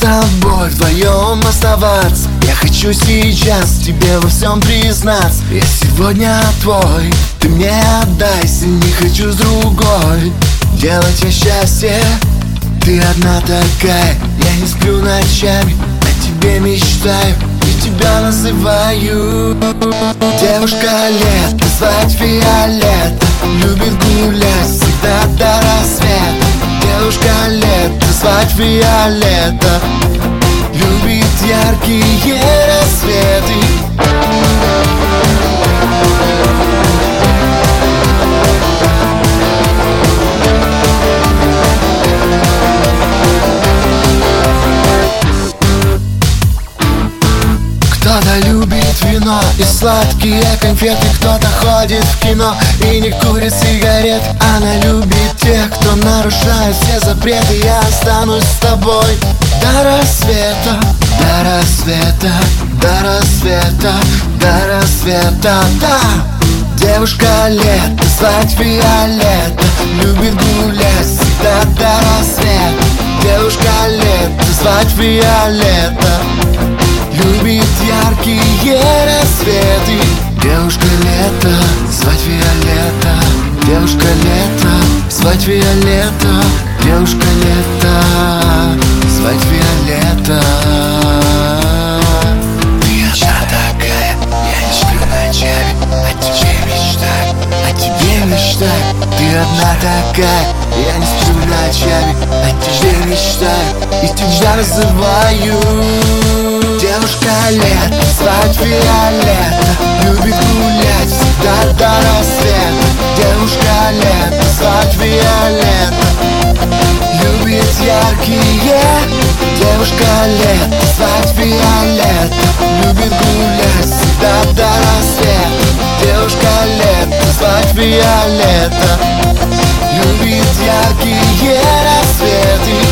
тобой вдвоем оставаться. Я хочу сейчас тебе во всем признаться. Я сегодня твой, ты мне отдайся. Не хочу с другой делать я счастье. Ты одна такая, я не сплю ночами, о тебе мечтаю и тебя называю. Девушка лето, звать Виолетта, любит гулять всегда до рассвета. Девушка лето, звать Виолетта, любит яркие рассветы. Кто-то любит вино и сладкие конфеты, кто-то ходит в кино и не курит сигарет. Она любит тех, кто нарушает все запреты. Я останусь с тобой до рассвета, до рассвета, до рассвета, до рассвета, да. Девушка лето, звать Виолетта, любит гулять всегда до рассвета. Девушка лето, звать Виолетта, любит яркие рассветы. Девушка лето, звать Виолетта, девушка лето, звать Виолетта, девушка лето, звать Виолетта. Ты одна такая, я не сплю ночами, о тебе мечтаю, о тебе мечтаю. Ты одна такая, я не сплю ночами, о тебе мечтаю и тебя называю. Девушка лето, звать Виолетта, любит гулять всегда до рассвета. Девушка лето, звать Виолетта, любит яркие. Девушка лето, звать Виолетта, любит гулять всегда до рассвета. Девушка лето, звать Виолетта, любит яркие рассветы.